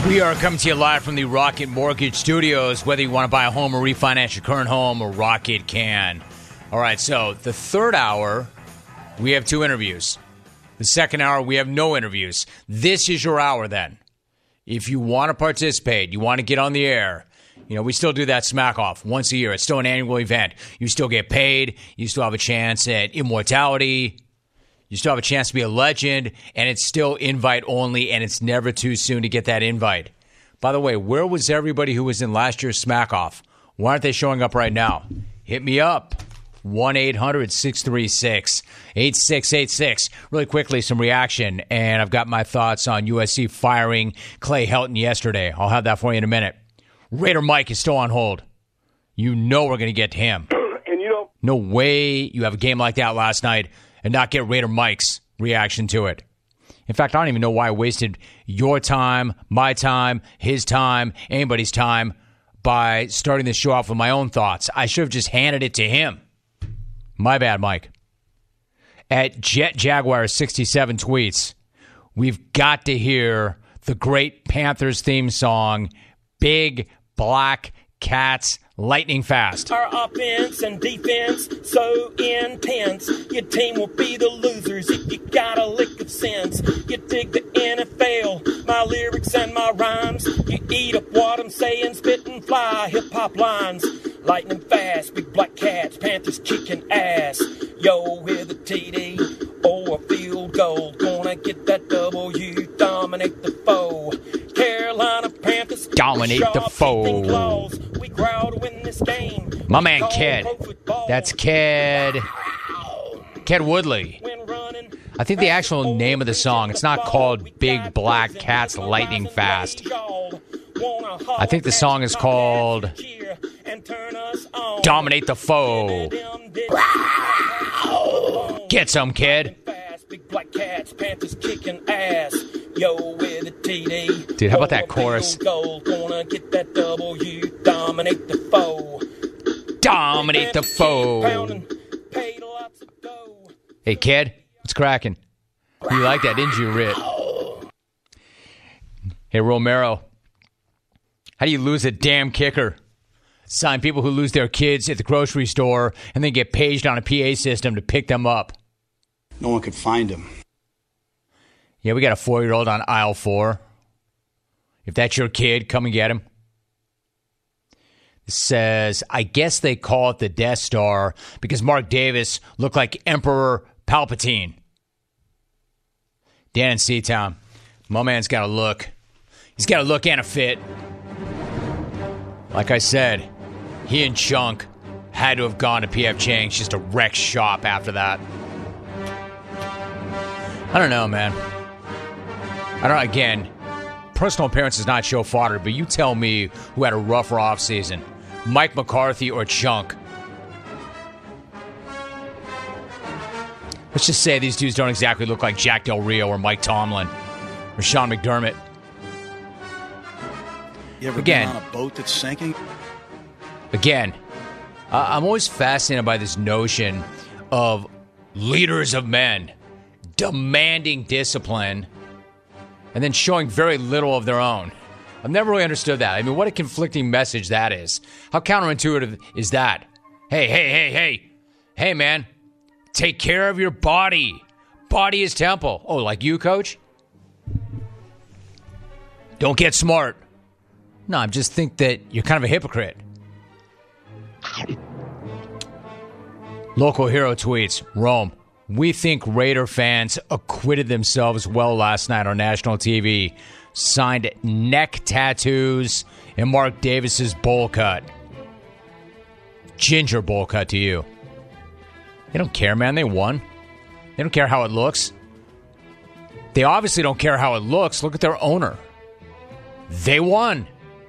We are coming to you live from the Rocket Mortgage Studios. Whether you want to buy a home or refinance your current home, Rocket can. All right, so the third hour, we have 2 interviews. The second hour, we have no interviews. This is your hour then. If you want to participate, you want to get on the air, we still do that smack off once a year. It's still an annual event. You still get paid. You still have a chance at immortality. You still have a chance to be a legend, and it's still invite only, and it's never too soon to get that invite. By the way, where was everybody who was in last year's smack off? Why aren't they showing up right now? Hit me up. 1-800-636-8686. Really quickly, some reaction, and I've got my thoughts on USC firing Clay Helton yesterday. I'll have that for you in a minute. Raider Mike is still on hold. You know we're going to get to him. And no way you have a game like that last night and not get Raider Mike's reaction to it. In fact, I don't even know why I wasted your time, my time, his time, anybody's time by starting this show off with my own thoughts. I should have just handed it to him. My bad, Mike. At Jet Jaguar 67 tweets, we've got to hear the great Panthers theme song, Big Black Cats Lightning Fast. Our offense and defense so intense. Your team will be the losers if you got a lick of sense. You dig the NFL, my lyrics and my rhymes. You eat up what I'm saying, spit and fly hip-hop lines. Lightning fast, big black cats, Panthers kicking ass. Yo, with a TD or a field goal, gonna get that W, dominate the foe. Carolina Panthers dominate the foe. We growl to win this game. My man Ked. That's Ked. Ked Woodley. I think the actual name of the song, it's not called Big Black Cats Lightning Fast. I think the song is called Dominate the Foe. Get some, kid. Big black cats, Panthers kicking ass. Yo, with a TD. Dude, how about that chorus? Gonna get that W, dominate the foe. Dominate the foe. Hey, kid, what's cracking? You like that, didn't you, Rit? Hey, Romero. How do you lose a damn kicker? Sign people who lose their kids at the grocery store and then get paged on a PA system to pick them up. No one could find him. Yeah, we got a 4-year-old on aisle 4. If that's your kid, come and get him. It says, I guess they call it the Death Star because Mark Davis looked like Emperor Palpatine. Dan in Seatown. My man's got a look. He's got a look and a fit. Like I said, he and Chunk had to have gone to P.F. Chang's just a wreck shop after that. I don't know, man. Again, personal appearance is not show fodder, but you tell me who had a rougher offseason, Mike McCarthy or Chunk. Let's just say these dudes don't exactly look like Jack Del Rio or Mike Tomlin or Sean McDermott. You ever been on a boat that's sinking? Again, I'm always fascinated by this notion of leaders of men demanding discipline and then showing very little of their own. I've never really understood that. I mean, what a conflicting message that is. How counterintuitive is that? Hey, man, take care of your body. Body is temple. Oh, like you, coach? Don't get smart. No, I just think that you're kind of a hypocrite. Local hero tweets, Rome. We think Raider fans acquitted themselves well last night on national TV. Signed neck tattoos and Mark Davis's bowl cut. Ginger bowl cut to you. They don't care, man. They won. They don't care how it looks. They obviously don't care how it looks. Look at their owner. They won.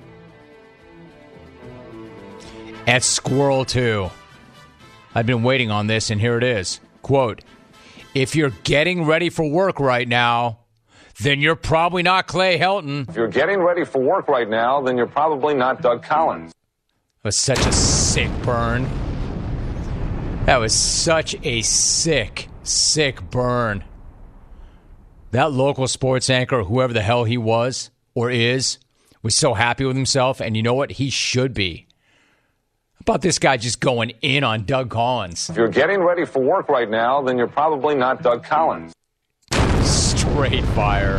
At Squirrel 2. I've been waiting on this, and here it is. Quote, if you're getting ready for work right now, then you're probably not Clay Helton. If you're getting ready for work right now, then you're probably not Doug Collins. That was such a sick burn. That was such a sick burn. That local sports anchor, whoever the hell he was or is, was so happy with himself, and you know what? He should be. How about this guy just going in on Doug Collins? If you're getting ready for work right now, then you're probably not Doug Collins. Straight fire.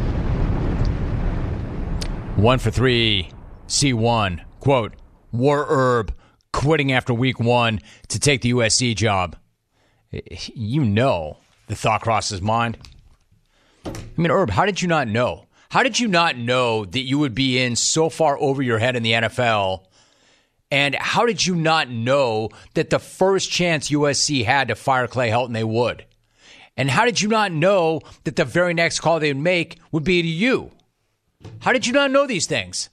1 for 3, C1. Quote, War Herb quitting after week 1 to take the USC job. You know the thought crosses his mind. I mean, Herb, how did you not know? How did you not know that you would be in so far over your head in the NFL? And how did you not know that the first chance USC had to fire Clay Helton, they would? And how did you not know that the very next call they would make would be to you? How did you not know these things?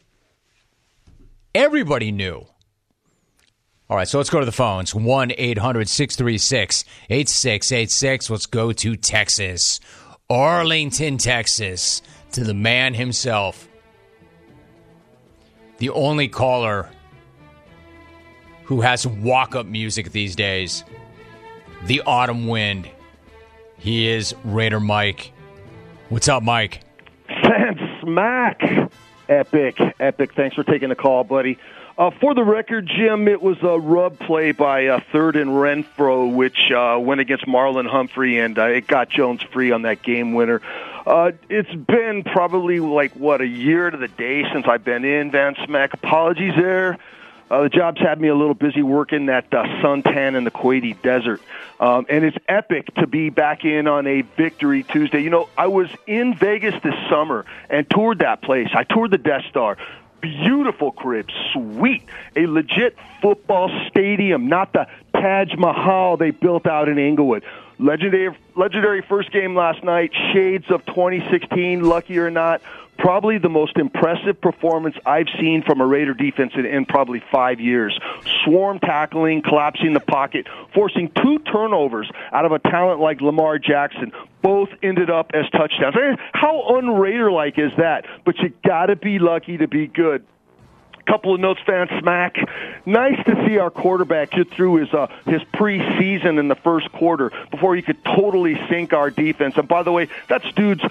Everybody knew. All right, so let's go to the phones. 1-800-636-8686. Let's go to Texas. Arlington, Texas, to the man himself. The only caller who has walk-up music these days. The autumn wind. He is Raider Mike. What's up, Mike? Fan smack. Epic. Thanks for taking the call, buddy. For the record, Jim, it was a rub play by third and Renfro, which went against Marlon Humphrey, and it got Jones free on that game winner. It's been probably a year to the day since I've been in, Van Smack. Apologies there. The job's had me a little busy working that suntan in the Kuwaiti desert. And it's epic to be back in on a Victory Tuesday. You know, I was in Vegas this summer and toured that place. I toured the Death Star. Beautiful crib, sweet. A legit football stadium, not the Taj Mahal they built out in Inglewood. Legendary first game last night, shades of 2016, lucky or not. Probably the most impressive performance I've seen from a Raider defense in probably 5 years. Swarm tackling, collapsing the pocket, forcing 2 turnovers out of a talent like Lamar Jackson. Both ended up as touchdowns. How un-Raider-like is that? But you got to be lucky to be good. Couple of notes, Fan Smack. Nice to see our quarterback get through his preseason in the first quarter before he could totally sink our defense. And by the way, that's dude's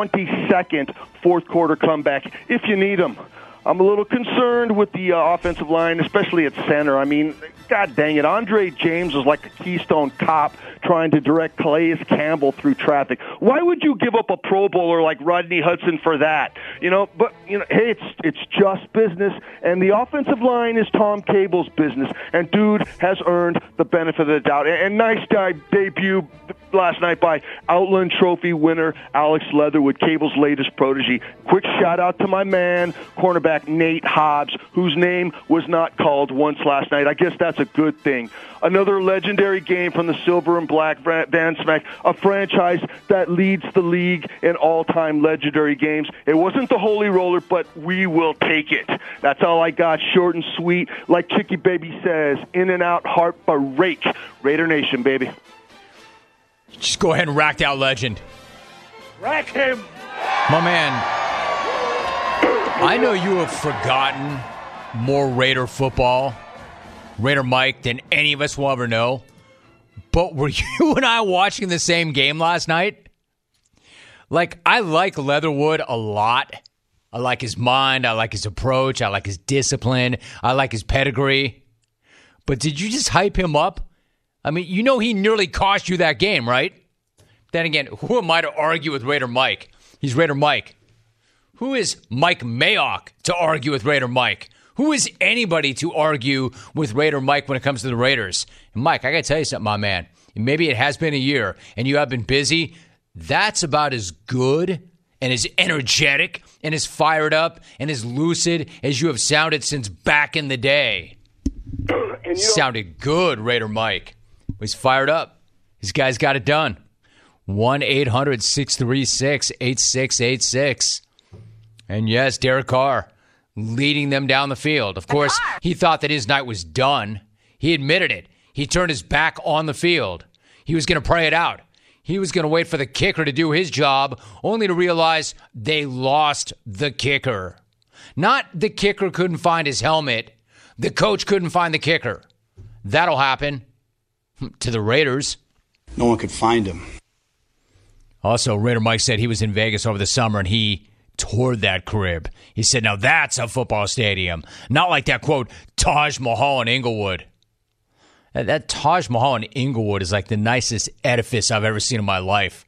22nd fourth quarter comeback if you need him. I'm a little concerned with the offensive line, especially at center. I mean, God dang it, Andre James was like a Keystone Cop trying to direct Calais Campbell through traffic. Why would you give up a Pro Bowler like Rodney Hudson for that? But hey, it's just business, and the offensive line is Tom Cable's business, and dude has earned the benefit of the doubt. And nice debut last night by Outland Trophy winner Alex Leatherwood, Cable's latest protege. Quick shout out to my man, cornerback Nate Hobbs, whose name was not called once last night. I guess that's a good thing. Another legendary game from the Silver and Black Van Smack, a franchise that leads the league in all-time legendary games. It wasn't the Holy Roller, but we will take it. That's all I got, short and sweet. Like Chicky Baby says, in and out, heart break. Raider Nation, baby. Just go ahead and rack out legend. Rack him! My man, I know you have forgotten more Raider football, Raider Mike, than any of us will ever know. But were you and I watching the same game last night? I like Leatherwood a lot. I like his mind. I like his approach. I like his discipline. I like his pedigree. But did you just hype him up? I mean, he nearly cost you that game, right? Then again, who am I to argue with Raider Mike? He's Raider Mike. Who is Mike Mayock to argue with Raider Mike? Who is anybody to argue with Raider Mike when it comes to the Raiders? And Mike, I got to tell you something, my man. Maybe it has been a year and you have been busy. That's about as good and as energetic and as fired up and as lucid as you have sounded since back in the day. Sounded good, Raider Mike. He's fired up. This guy's got it done. 1-800-636-8686. And yes, Derek Carr leading them down the field. Of course, he thought that his night was done. He admitted it. He turned his back on the field. He was going to pray it out. He was going to wait for the kicker to do his job, only to realize they lost the kicker. Not the kicker couldn't find his helmet. The coach couldn't find the kicker. That'll happen to the Raiders. No one could find him. Also, Raider Mike said he was in Vegas over the summer and he toured that crib. He said, now that's a football stadium. Not like that, quote, Taj Mahal in Inglewood. That Taj Mahal in Inglewood is like the nicest edifice I've ever seen in my life.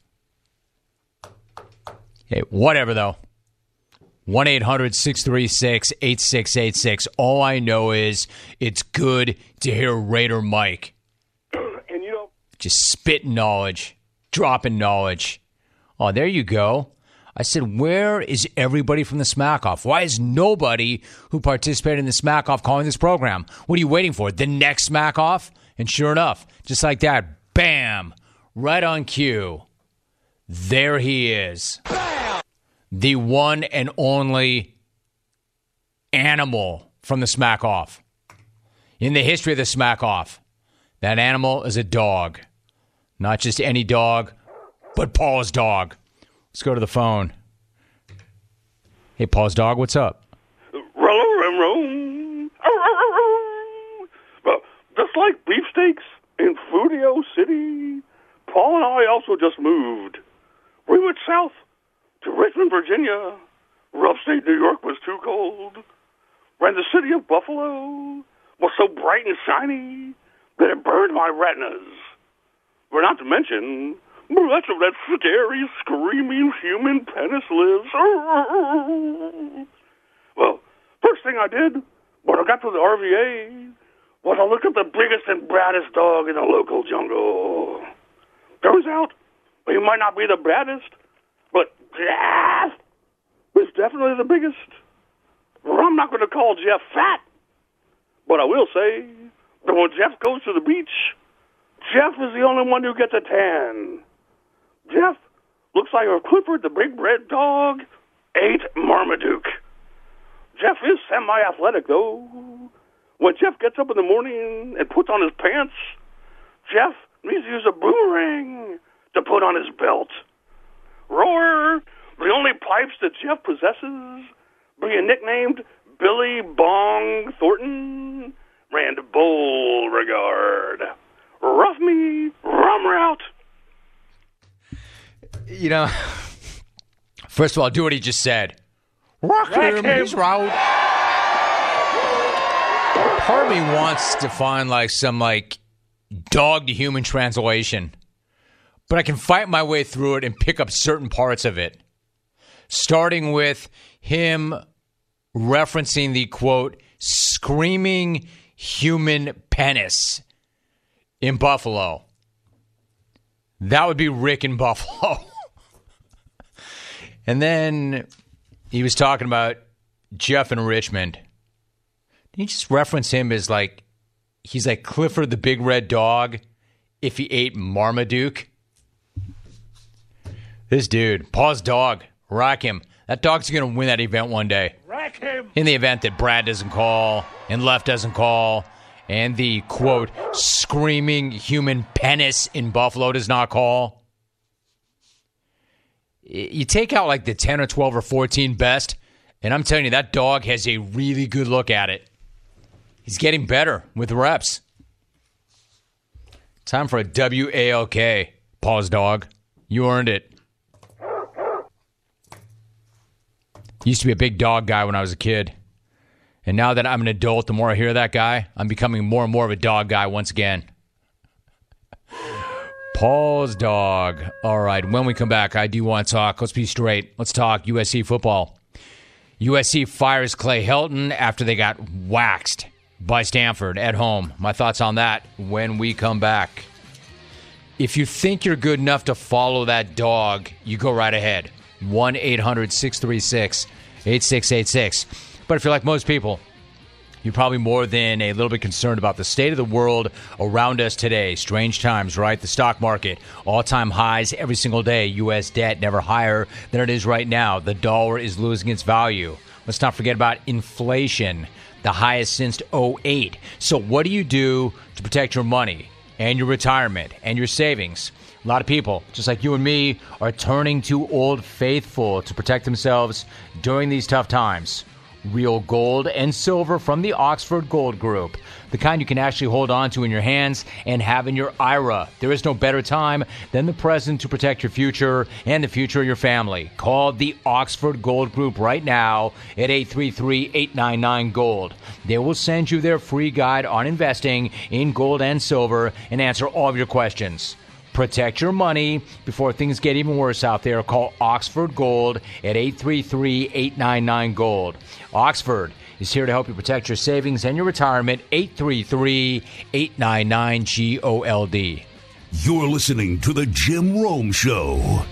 Hey, whatever, though. 1-800-636-8686. All I know is it's good to hear Raider Mike. And you know, just spitting knowledge, dropping knowledge. Oh, there you go. I said, where is everybody from the Smack Off? Why is nobody who participated in the Smack Off calling this program? What are you waiting for? The next Smack Off? And sure enough, just like that, bam, right on cue. There he is. Bam! The one and only animal from the Smack Off. In the history of the Smack Off, that animal is a dog. Not just any dog, but Paul's dog. Let's go to the phone. Hey, Paul's dog, what's up? Well, just like beefsteaks in Fudio City, Paul and I also just moved. We went south to Richmond, Virginia. Rough state New York was too cold. And the city of Buffalo was so bright and shiny that it burned my retinas. But not to mention, that's where that scary, screaming human penis lives. Well, first thing I did when I got to the RVA was I looked at the biggest and baddest dog in the local jungle. Turns out, he might not be the baddest, but Jeff is definitely the biggest. Well, I'm not going to call Jeff fat, but I will say that when Jeff goes to the beach, Jeff is the only one who gets a tan. Jeff looks like a Clifford the Big Red Dog ate Marmaduke. Jeff is semi-athletic, though. When Jeff gets up in the morning and puts on his pants, Jeff needs to use a boomerang to put on his belt. Roar, the only pipes that Jeff possesses, being nicknamed Billy Bong Thornton and Beauregard. Rough me, rum route. You know, first of all, do what he just said. Rock him, he's route. Part of me wants to find some dog to human translation, but I can fight my way through it and pick up certain parts of it. Starting with him referencing the, quote, screaming human penis in Buffalo. That would be Rick in Buffalo. And then he was talking about Jeff in Richmond. He just referenced him as he's like Clifford the Big Red Dog if he ate Marmaduke. This dude, Paul's dog, rock him. That dog's going to win that event one day. Rack him. In the event that Brad doesn't call and Left doesn't call and the, quote, screaming human penis in Buffalo does not call. You take out the 10 or 12 or 14 best, and I'm telling you, that dog has a really good look at it. He's getting better with reps. Time for a WALK, Paul's dog. You earned it. Used to be a big dog guy when I was a kid. And now that I'm an adult, the more I hear that guy, I'm becoming more and more of a dog guy once again. Paul's dog. All right, when we come back, I do want to talk. Let's be straight. Let's talk USC football. USC fires Clay Helton after they got waxed by Stanford at home. My thoughts on that when we come back. If you think you're good enough to follow that dog, you go right ahead. 1-800-636-8686. But if you're like most people, you're probably more than a little bit concerned about the state of the world around us today. Strange times, right? The stock market, all-time highs every single day. U.S. debt never higher than it is right now. The dollar is losing its value. Let's not forget about inflation, the highest since 2008. So what do you do to protect your money and your retirement and your savings? A lot of people, just like you and me, are turning to Old Faithful to protect themselves during these tough times. Real gold and silver from the Oxford Gold Group. The kind you can actually hold on to in your hands and have in your IRA. There is no better time than the present to protect your future and the future of your family. Call the Oxford Gold Group right now at 833-899-GOLD. They will send you their free guide on investing in gold and silver and answer all of your questions. Protect your money before things get even worse out there. Call Oxford Gold at 833-899-GOLD. Oxford is here to help you protect your savings and your retirement. 833-899-GOLD. You're listening to The Jim Rome Show.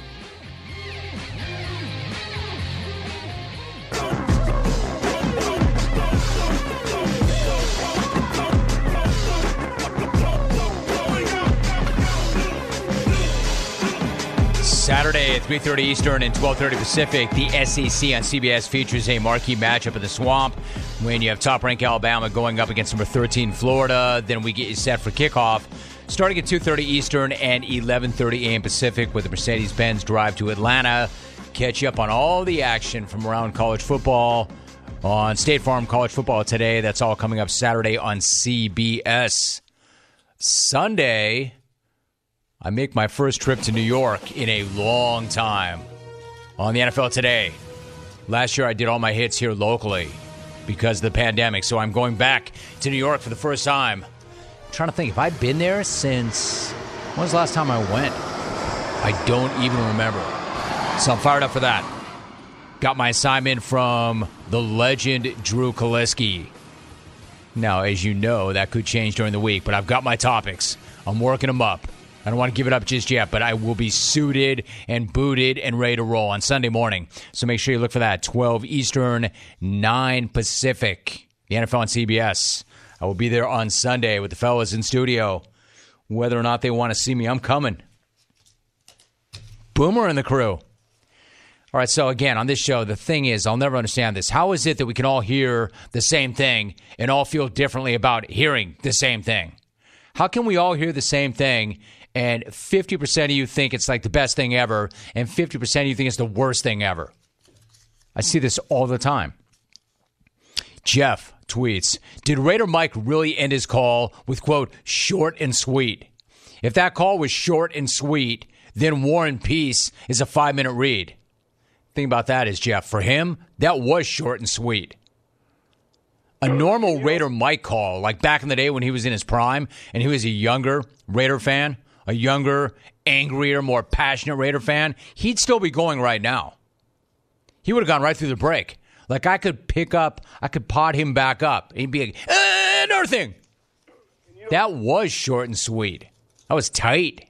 Saturday at 3:30 Eastern and 12:30 Pacific, the SEC on CBS features a marquee matchup in the Swamp when you have top-ranked Alabama going up against number 13 Florida. Then we get you set for kickoff starting at 2:30 Eastern and 11:30 a.m. Pacific with the Mercedes-Benz drive to Atlanta. Catch you up on all the action from around college football on State Farm College Football Today. That's all coming up Saturday on CBS. Sunday, I make my first trip to New York in a long time on the NFL Today. Last year, I did all my hits here locally because of the pandemic, so I'm going back to New York for the first time. I'm trying to think, have I been there since... when was the last time I went? I don't even remember. So I'm fired up for that. Got my assignment from the legend Drew Kaliski. Now, as you know, that could change during the week, but I've got my topics. I'm working them up. I don't want to give it up just yet, but I will be suited and booted and ready to roll on Sunday morning. So make sure you look for that. 12 Eastern, 9 Pacific. The NFL on CBS. I will be there on Sunday with the fellas in studio. Whether or not they want to see me, I'm coming. Boomer and the crew. All right, so again, on this show, the thing is, I'll never understand this. How is it that we can all hear the same thing and all feel differently about hearing the same thing? How can we all hear the same thing and 50% of you think it's like the best thing ever, and 50% of you think it's the worst thing ever? I see this all the time. Jeff tweets, did Raider Mike really end his call with, quote, short and sweet? If that call was short and sweet, then War and Peace is a 5-minute read. Thing about that is, Jeff, for him, that was short and sweet. A normal Raider Mike call, like back in the day when he was in his prime and he was a younger Raider fan, a younger, angrier, more passionate Raider fan, he'd still be going right now. He would have gone right through the break. Like I could pod him back up. He'd be like, another thing. That was short and sweet. That was tight.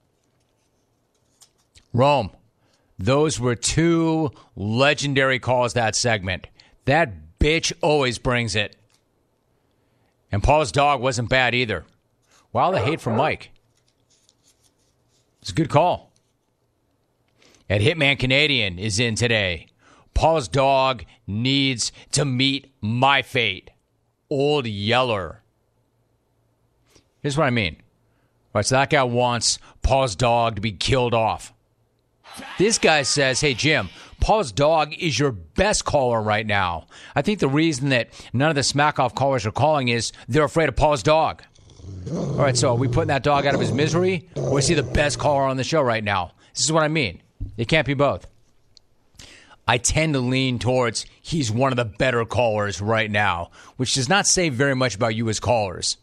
Rome, those were two legendary calls that segment. That bitch always brings it. And Paul's dog wasn't bad either. Wow, the hate from Mike. It's a good call. At Hitman Canadian is in today. Paul's dog needs to meet my fate. Old Yeller. Here's what I mean. All right, so that guy wants Paul's dog to be killed off. This guy says, hey, Jim, Paul's dog is your best caller right now. I think the reason that none of the smack-off callers are calling is they're afraid of Paul's dog. All right, so are we putting that dog out of his misery? Or is he the best caller on the show right now? This is what I mean. It can't be both. I tend to lean towards he's one of the better callers right now, which does not say very much about you as callers.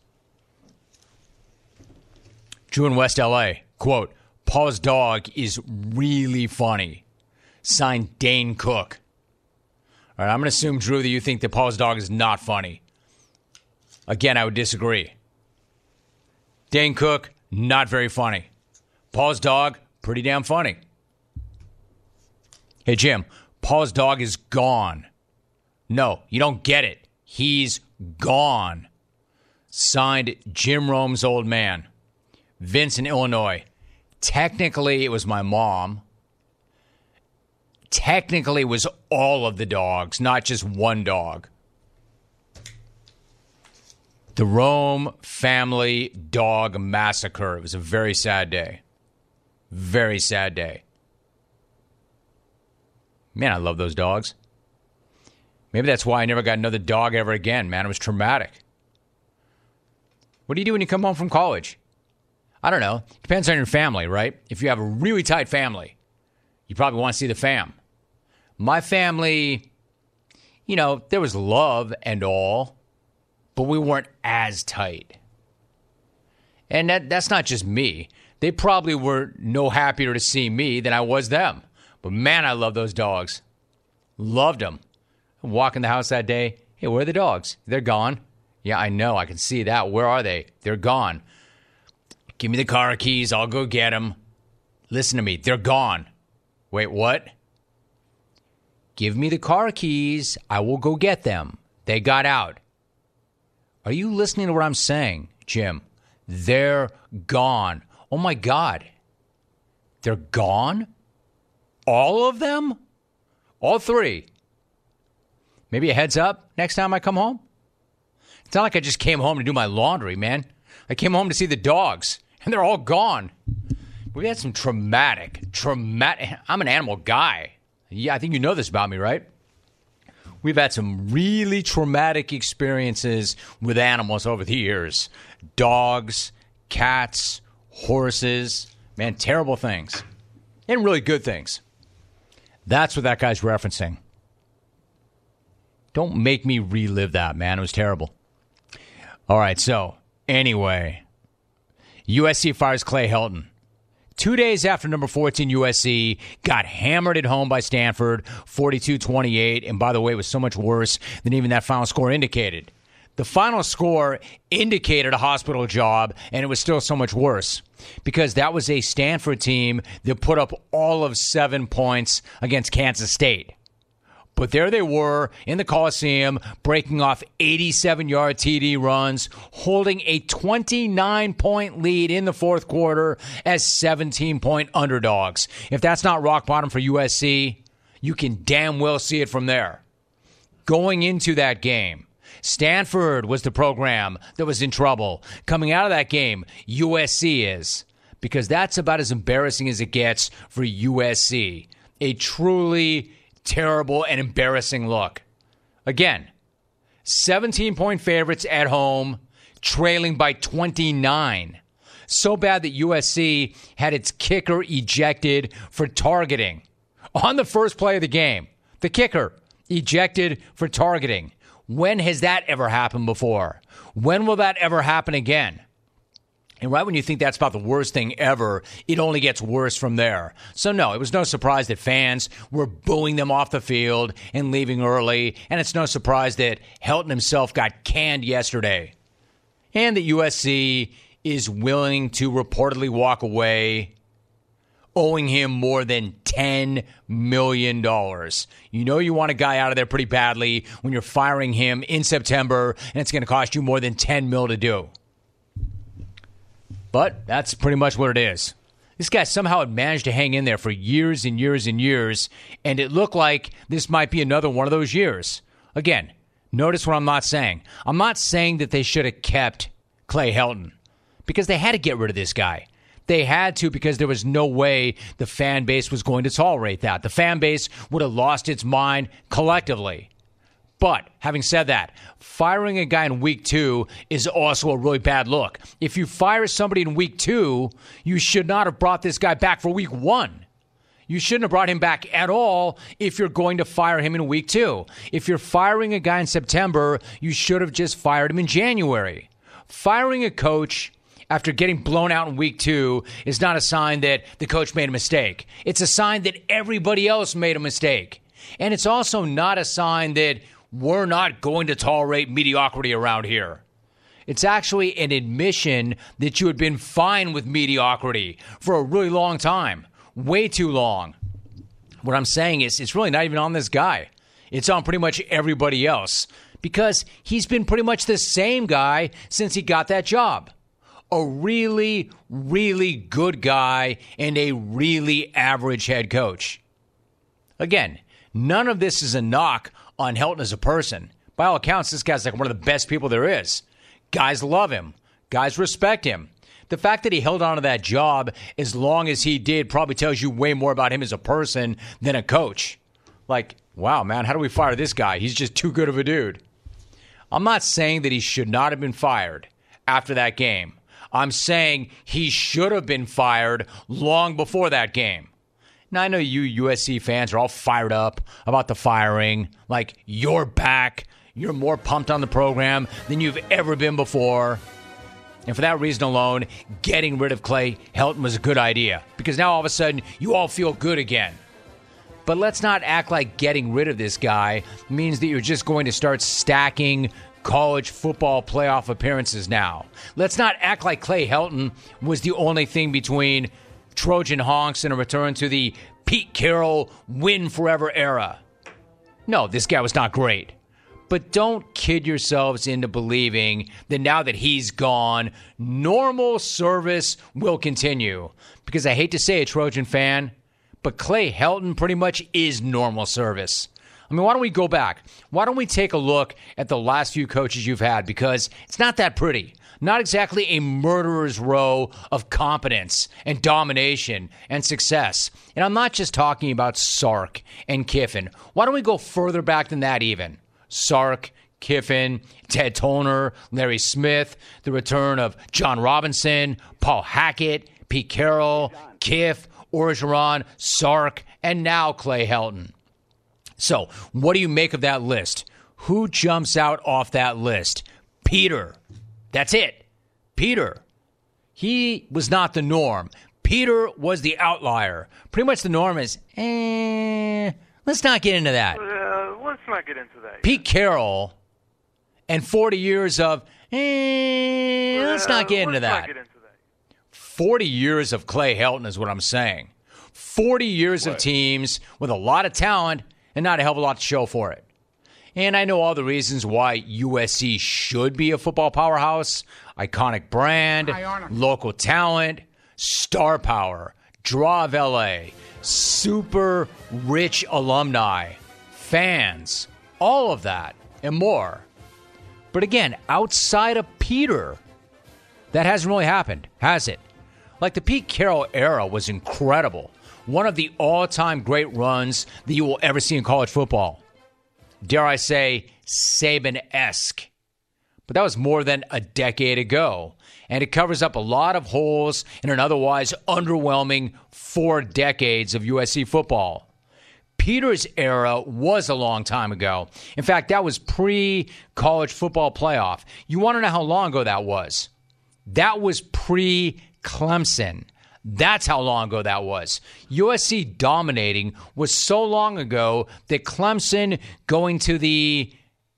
Drew in West L.A., quote, Paul's dog is really funny. Signed Dane Cook. All right, I'm going to assume, Drew, that you think that Paul's dog is not funny. Again, I would disagree. Dane Cook, not very funny. Paul's dog, pretty damn funny. Hey, Jim, Paul's dog is gone. No, you don't get it. He's gone. Signed Jim Rome's old man. Vince in Illinois. Technically, it was my mom. Technically, it was all of the dogs, not just one dog. The Rome family dog massacre. It was a very sad day. Very sad day. Man, I love those dogs. Maybe that's why I never got another dog ever again, man. It was traumatic. What do you do when you come home from college? I don't know. Depends on your family, right? If you have a really tight family, you probably want to see the fam. My family, you know, there was love and all, but we weren't as tight. And that's not just me. They probably were no happier to see me than I was them. But man, I love those dogs. Loved them. I'm walking the house that day. Hey, where are the dogs? They're gone. Yeah, I know. I can see that. Where are they? They're gone. Give me the car keys. I'll go get them. Listen to me. They're gone. Wait, what? Give me the car keys. I will go get them. They got out. Are you listening to what I'm saying, Jim? They're gone. Oh, my God. They're gone? All of them? All three? Maybe a heads up next time I come home? It's not like I just came home to do my laundry, man. I came home to see the dogs, and they're all gone. We've had some traumatic. I'm an animal guy. Yeah, I think you know this about me, right? We've had some really traumatic experiences with animals over the years. Dogs, cats, horses. Man, terrible things. And really good things. That's what that guy's referencing. Don't make me relive that, man. It was terrible. All right, so anyway, USC fires Clay Helton. 2 days after number 14 USC got hammered at home by Stanford, 42-28. And by the way, it was so much worse than even that final score indicated. The final score indicated a hospital job, and it was still so much worse because that was a Stanford team that put up all of 7 points against Kansas State. But there they were in the Coliseum, breaking off 87-yard TD runs, holding a 29-point lead in the fourth quarter as 17-point underdogs. If that's not rock bottom for USC, you can damn well see it from there. Going into that game, Stanford was the program that was in trouble. Coming out of that game, USC is, because that's about as embarrassing as it gets for USC. A truly terrible and embarrassing look. Again, 17-point favorites at home, trailing by 29. So bad that USC had its kicker ejected for targeting. On the first play of the game, the kicker ejected for targeting. When has that ever happened before? When will that ever happen again? And right when you think that's about the worst thing ever, it only gets worse from there. So no, it was no surprise that fans were booing them off the field and leaving early. And it's no surprise that Helton himself got canned yesterday. And that USC is willing to reportedly walk away, owing him more than $10 million. You know you want a guy out of there pretty badly when you're firing him in September, and it's going to cost you more than $10 million to do. But that's pretty much what it is. This guy somehow had managed to hang in there for years and years and years, and it looked like this might be another one of those years. Again, notice what I'm not saying. I'm not saying that they should have kept Clay Helton, because they had to get rid of this guy. They had to, because there was no way the fan base was going to tolerate that. The fan base would have lost its mind collectively. But having said that, firing a guy in week 2 is also a really bad look. If you fire somebody in week 2, you should not have brought this guy back for week 1. You shouldn't have brought him back at all if you're going to fire him in week 2. If you're firing a guy in September, you should have just fired him in January. Firing a coach after getting blown out in week 2 is not a sign that the coach made a mistake. It's a sign that everybody else made a mistake. And it's also not a sign that we're not going to tolerate mediocrity around here. It's actually an admission that you had been fine with mediocrity for a really long time. Way too long. What I'm saying is it's really not even on this guy. It's on pretty much everybody else, because he's been pretty much the same guy since he got that job. A really, really good guy and a really average head coach. Again, none of this is a knock on Helton as a person. By all accounts, this guy's like one of the best people there is. Guys love him. Guys respect him. The fact that he held on to that job as long as he did probably tells you way more about him as a person than a coach. Like, Wow, man, how do we fire this guy? He's just too good of a dude. I'm not saying that he should not have been fired after that game. I'm saying he should have been fired long before that game. Now, I know you USC fans are all fired up about the firing. Like, you're back. You're more pumped on the program than you've ever been before. And for that reason alone, getting rid of Clay Helton was a good idea. Because now all of a sudden, you all feel good again. But let's not act like getting rid of this guy means that you're just going to start stacking college football playoff appearances now. Let's not act like Clay Helton was the only thing between Trojan honks and a return to the Pete Carroll win forever era. No, this guy was not great. But don't kid yourselves into believing that now that he's gone, normal service will continue. Because I hate to say it, Trojan fan, but Clay Helton pretty much is normal service. I mean, why don't we go back? Why don't we take a look at the last few coaches you've had? Because it's not that pretty. Not exactly a murderer's row of competence and domination and success. And I'm not just talking about Sark and Kiffin. Why don't we go further back than that even? Sark, Kiffin, Ted Toner, Larry Smith, the return of John Robinson, Paul Hackett, Pete Carroll, Kiff, Orgeron, Sark, and now Clay Helton. So, what do you make of that list? Who jumps out off that list? Peter. That's it. Peter. He was not the norm. Peter was the outlier. Pretty much the norm is, let's not get into that. Let's not get into that. Pete Carroll and 40 years of, let's not get into that. 40 years of Clay Helton is what I'm saying. 40 years of teams with a lot of talent and not a hell of a lot to show for it. And I know all the reasons why USC should be a football powerhouse. Iconic brand, local talent, star power, draw of LA, super rich alumni, fans, all of that and more. But again, outside of Peter, that hasn't really happened, has it? Like the Pete Carroll era was incredible. One of the all-time great runs that you will ever see in college football. Dare I say, Saban-esque. But that was more than a decade ago. And it covers up a lot of holes in an otherwise underwhelming 4 decades of USC football. Peter's era was a long time ago. In fact, that was pre-college football playoff. You want to know how long ago that was? That was pre-Clemson. That's how long ago that was. USC dominating was so long ago that Clemson going to the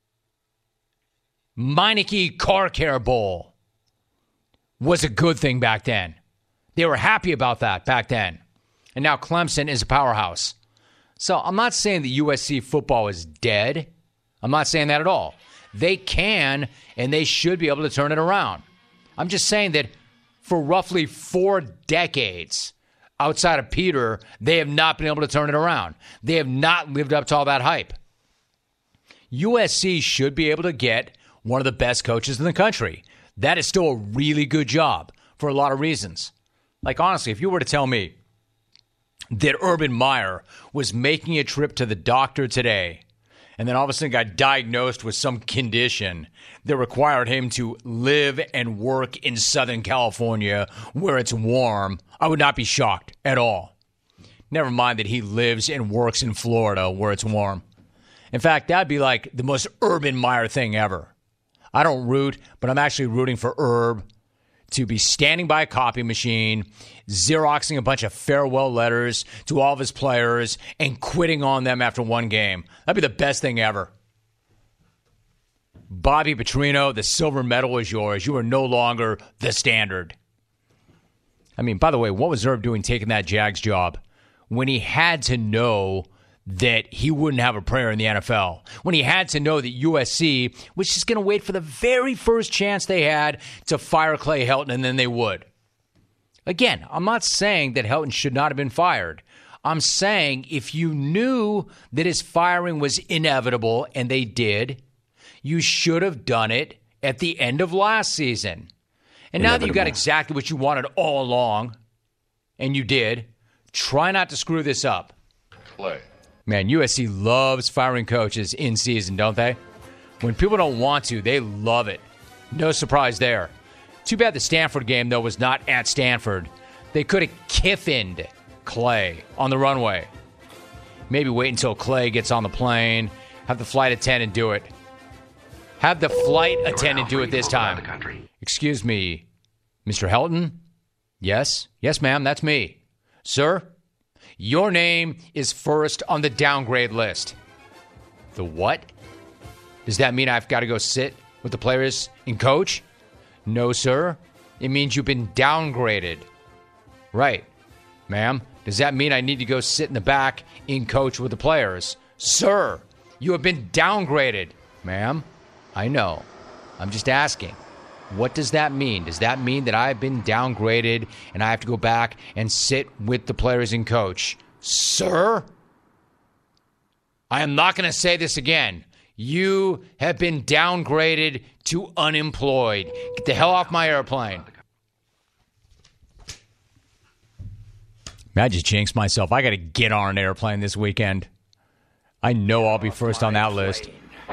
Meineke Car Care Bowl was a good thing back then. They were happy about that back then. And now Clemson is a powerhouse. So I'm not saying that USC football is dead. I'm not saying that at all. They can and they should be able to turn it around. I'm just saying that for roughly 4 decades outside of Peter, they have not been able to turn it around. They have not lived up to all that hype. USC should be able to get one of the best coaches in the country. That is still a really good job for a lot of reasons. Like, honestly, if you were to tell me that Urban Meyer was making a trip to the doctor today and then all of a sudden got diagnosed with some condition that required him to live and work in Southern California where it's warm, I would not be shocked at all. Never mind that he lives and works in Florida where it's warm. In fact, that'd be like the most Urban Meyer thing ever. I don't root, but I'm actually rooting for Herb to be standing by a copy machine, Xeroxing a bunch of farewell letters to all of his players, and quitting on them after one game. That'd be the best thing ever. Bobby Petrino, the silver medal is yours. You are no longer the standard. I mean, by the way, what was Herb doing taking that Jags job when he had to know that he wouldn't have a prayer in the NFL, when he had to know that USC was just going to wait for the very first chance they had to fire Clay Helton, and then they would? Again, I'm not saying that Helton should not have been fired. I'm saying if you knew that his firing was inevitable, and they did, you should have done it at the end of last season. And now that you got exactly what you wanted all along, and you did, try not to screw this up. Clay. Man, USC loves firing coaches in season, don't they? When people don't want to, they love it. No surprise there. Too bad the Stanford game, though, was not at Stanford. They could have kiffined Clay on the runway. Maybe wait until Clay gets on the plane, have the flight attendant do it. Have the flight attendant do it this time. Excuse me, Mr. Helton? Yes? Yes, ma'am, that's me. Sir, your name is first on the downgrade list. The what? Does that mean I've got to go sit with the players and coach? No, sir. It means you've been downgraded. Right. Ma'am, does that mean I need to go sit in the back and coach with the players? Sir, you have been downgraded. Ma'am, I know. I'm just asking. What does that mean? Does that mean that I've been downgraded and I have to go back and sit with the players and coach? Sir, I am not going to say this again. You have been downgraded to unemployed. Get the hell off my airplane. Man, I just jinxed myself. I got to get on an airplane this weekend. I know I'll be first on that list.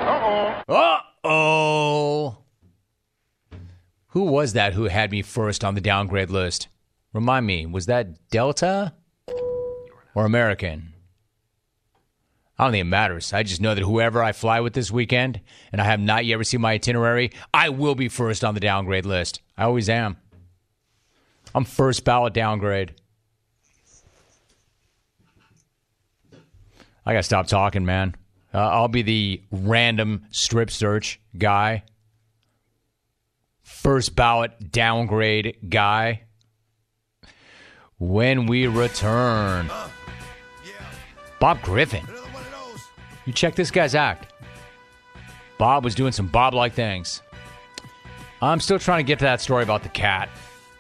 Uh-oh. Who was that who had me first on the downgrade list? Remind me, was that Delta or American? I don't think it matters. I just know that whoever I fly with this weekend, and I have not yet received my itinerary, I will be first on the downgrade list. I always am. I'm first ballot downgrade. I got to stop talking, man. I'll be the random strip search guy. First ballot downgrade guy. When we return. Bob Griffin. You check this guy's act. Bob was doing some Bob-like things. I'm still trying to get to that story about the cat.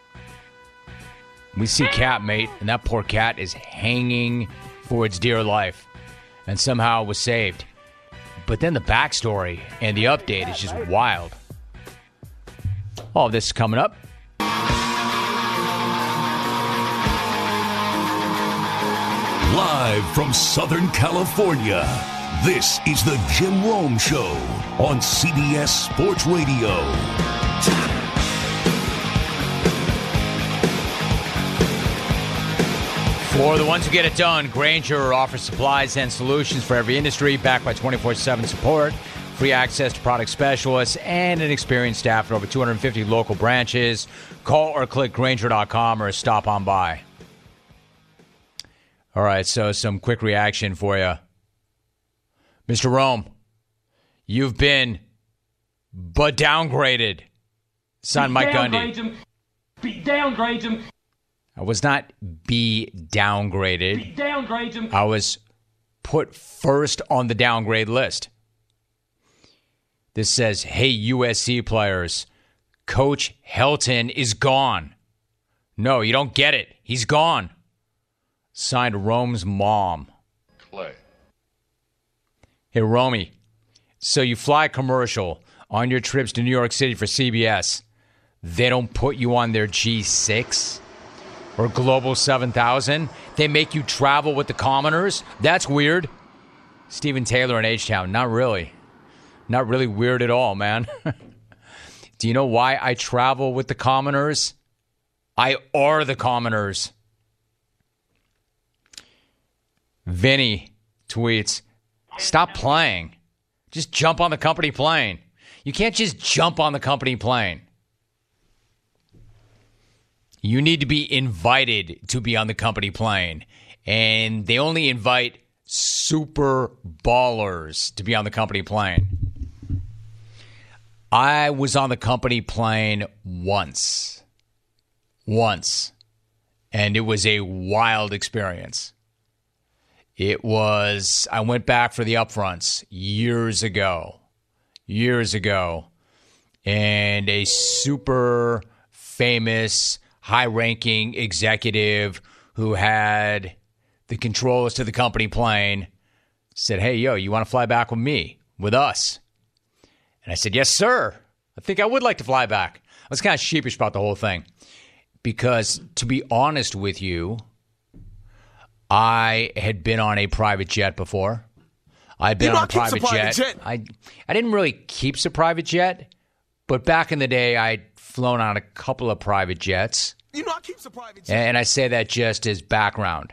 We see cat mate, and that poor cat is hanging for its dear life. And somehow was saved. But then the backstory and the update is just wild. All of this is coming up. Live from Southern California, this is the Jim Rome Show on CBS Sports Radio. For the ones who get it done, Grainger offers supplies and solutions for every industry, backed by 24/7 support, free access to product specialists, and an experienced staff at over 250 local branches. Call or click Grainger.com or stop on by. All right, so some quick reaction for you. Mr. Rome, you've been downgraded. Signed Mike Gundy. Downgrade him. I was not downgraded. Downgrade him. I was put first on the downgrade list. This says, hey, USC players, Coach Helton is gone. No, you don't get it. He's gone. Signed Rome's mom. Clay. Hey, Romey, so you fly commercial on your trips to New York City for CBS. They don't put you on their G6 or Global 7000. They make you travel with the commoners. That's weird. Stephen Taylor in H-Town. Not really. Not really weird at all, man. Do you know why I travel with the commoners? I are the commoners. Vinny tweets, stop playing. Just jump on the company plane. You can't just jump on the company plane. You need to be invited to be on the company plane. And they only invite super ballers to be on the company plane. I was on the company plane once. And it was a wild experience. I went back for the upfronts years ago. And a super famous, high-ranking executive who had the controls to the company plane said, hey, yo, you want to fly back with us? And I said, yes, sir. I think I would like to fly back. I was kind of sheepish about the whole thing because, to be honest with you, I had been on a private jet before. I'd been on a private jet. I didn't really keep a private jet, but back in the day, I'd flown on a couple of private jets. You know, I keep a private jet. And I say that just as background.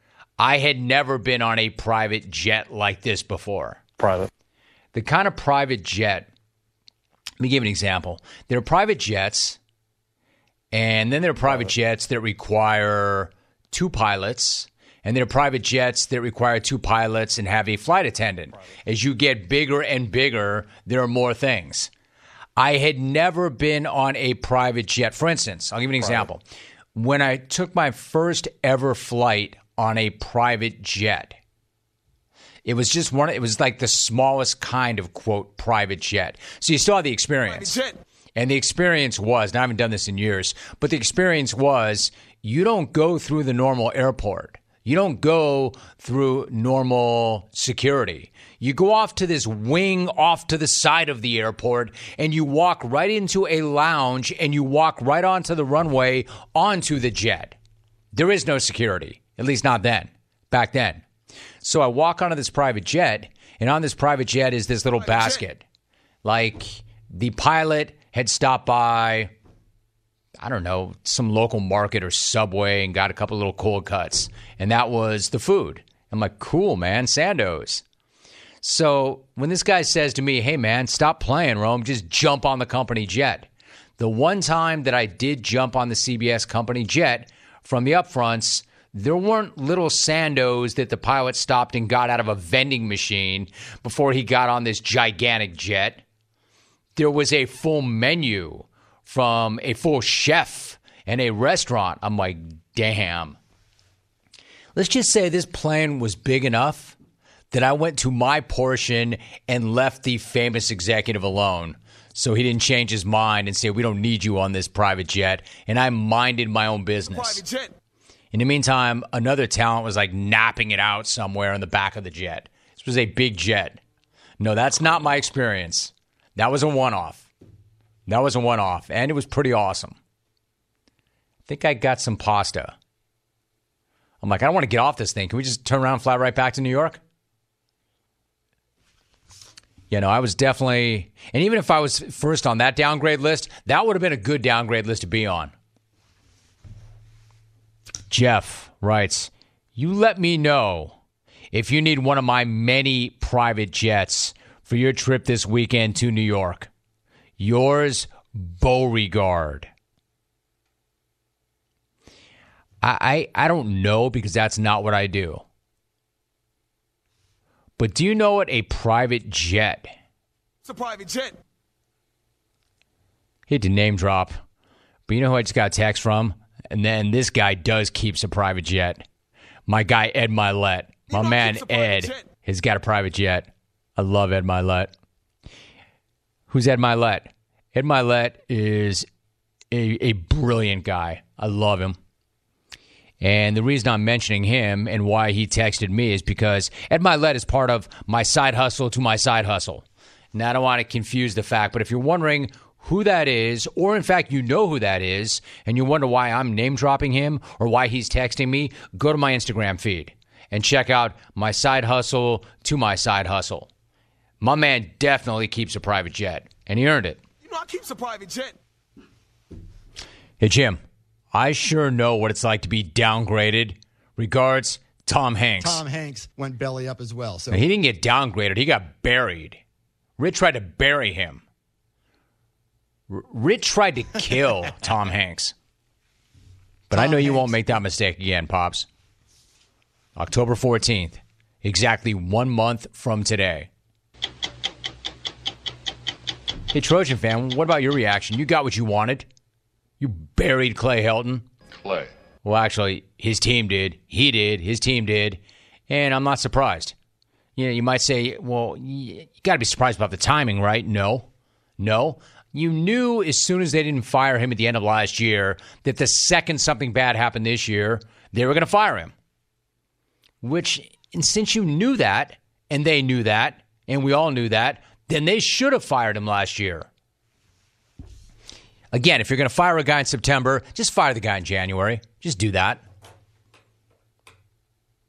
I had never been on a private jet like this before. Private. The kind of private jet, let me give you an example. There are private jets, and then there are private jets that require 2 pilots, and there are private jets that require 2 pilots and have a flight attendant. As you get bigger and bigger, there are more things. I had never been on a private jet. For instance, I'll give you an example. When I took my first ever flight on a private jet, it was just it was like the smallest kind of, quote, private jet. So you still have the experience. And the experience was, and I haven't done this in years, but the experience was you don't go through the normal airport. You don't go through normal security. You go off to this wing off to the side of the airport, and you walk right into a lounge, and you walk right onto the runway onto the jet. There is no security, at least not then, back then. So I walk onto this private jet, and on this private jet is this little basket. Like the pilot had stopped by, I don't know, some local market or Subway and got a couple little cold cuts. And that was the food. I'm like, cool, man, Sandoz. So when this guy says to me, hey, man, stop playing, Rome, just jump on the company jet. The one time that I did jump on the CBS company jet from the upfronts, there weren't little Sandoz that the pilot stopped and got out of a vending machine before he got on this gigantic jet. There was a full menu from a full chef and a restaurant. I'm like, damn. Let's just say this plane was big enough that I went to my portion and left the famous executive alone. So he didn't change his mind and say, we don't need you on this private jet. And I minded my own business. Private jet. In the meantime, another talent was like napping it out somewhere in the back of the jet. This was a big jet. No, that's not my experience. That was a one-off. And it was pretty awesome. I think I got some pasta. I'm like, I don't want to get off this thing. Can we just turn around and fly right back to New York? You know, I was definitely, and even if I was first on that downgrade list, that would have been a good downgrade list to be on. Jeff writes, you let me know if you need one of my many private jets for your trip this weekend to New York. Yours, Beauregard. I don't know because that's not what I do. But do you know what a private jet? It's a private jet. Hate to name drop, but you know who I just got a text from? And then this guy does keep a private jet. My guy, Ed Milet. My man, Ed, has got a private jet. I love Ed Milet. Who's Ed Milet? Ed Milet is a brilliant guy. I love him. And the reason I'm mentioning him and why he texted me is because Ed Milet is part of my side hustle to my side hustle. Now, I don't want to confuse the fact, but if you're wondering who that is, or in fact you know who that is, and you wonder why I'm name-dropping him or why he's texting me, go to my Instagram feed and check out my side hustle to my side hustle. My man definitely keeps a private jet, and he earned it. You know I keep a private jet. Hey, Jim, I sure know what it's like to be downgraded. Regards, Tom Hanks. Tom Hanks went belly up as well. So now, he didn't get downgraded. He got buried. Rich tried to bury him. Rich tried to kill Tom Hanks. But I know you won't make that mistake again, Pops. October 14th, exactly 1 month from today. Hey, Trojan fan, what about your reaction? You got what you wanted. You buried Clay Helton. Clay. Well, actually, his team did. He did. His team did. And I'm not surprised. You know, you might say, well, you got to be surprised about the timing, right? No. You knew as soon as they didn't fire him at the end of last year that the second something bad happened this year, they were going to fire him. And since you knew that, and they knew that, and we all knew that, then they should have fired him last year. Again, if you're going to fire a guy in September, just fire the guy in January. Just do that.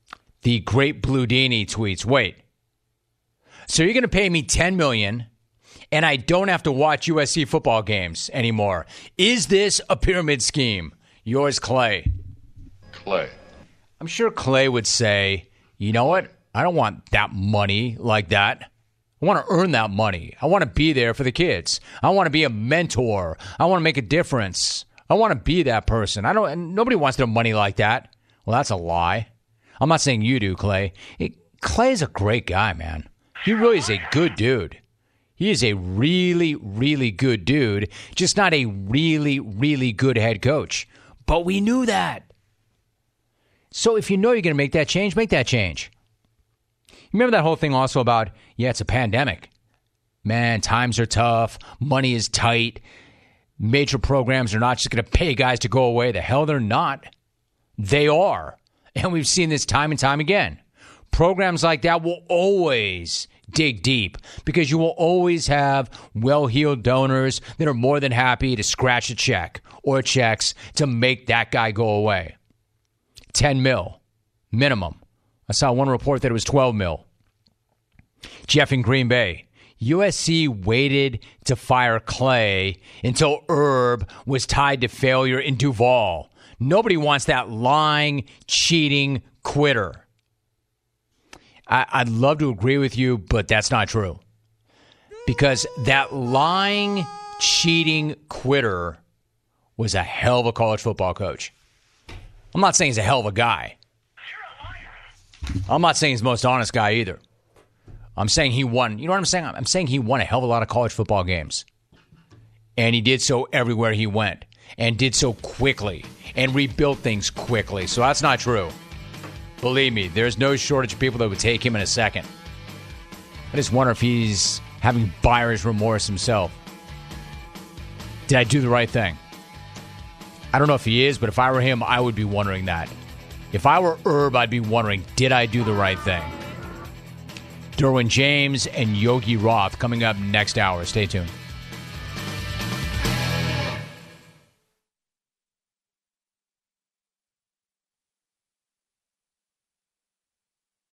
The great Bludini tweets, wait, so you're going to pay me $10 million and I don't have to watch USC football games anymore. Is this a pyramid scheme? Yours, Clay. Clay. I'm sure Clay would say, you know what? I don't want that money like that. I want to earn that money. I want to be there for the kids. I want to be a mentor. I want to make a difference. I want to be that person. Nobody wants their money like that. Well, that's a lie. I'm not saying you do, Clay. Clay's a great guy, man. He really is a good dude. He is a really, really good dude, just not a really, really good head coach. But we knew that. So if you know you're going to make that change, make that change. Remember that whole thing also about, yeah, it's a pandemic. Man, times are tough. Money is tight. Major programs are not just going to pay guys to go away. The hell they're not. They are. And we've seen this time and time again. Programs like that will always dig deep because you will always have well-heeled donors that are more than happy to scratch a check or checks to make that guy go away. 10 mil minimum. I saw one report that it was 12 mil. Jeff in Green Bay. USC waited to fire Clay until Herb was tied to failure in Duval. Nobody wants that lying, cheating quitter. I'd love to agree with you, but that's not true. Because that lying, cheating quitter was a hell of a college football coach. I'm not saying he's a hell of a guy. I'm not saying he's the most honest guy either. I'm saying he won. You know what I'm saying? I'm saying he won a hell of a lot of college football games. And he did so everywhere he went. And did so quickly. And rebuilt things quickly. So that's not true. Believe me, there's no shortage of people that would take him in a second. I just wonder if he's having buyer's remorse himself. Did I do the right thing? I don't know if he is, but if I were him, I would be wondering that. If I were Herb, I'd be wondering, did I do the right thing? Derwin James and Yogi Roth coming up next hour. Stay tuned.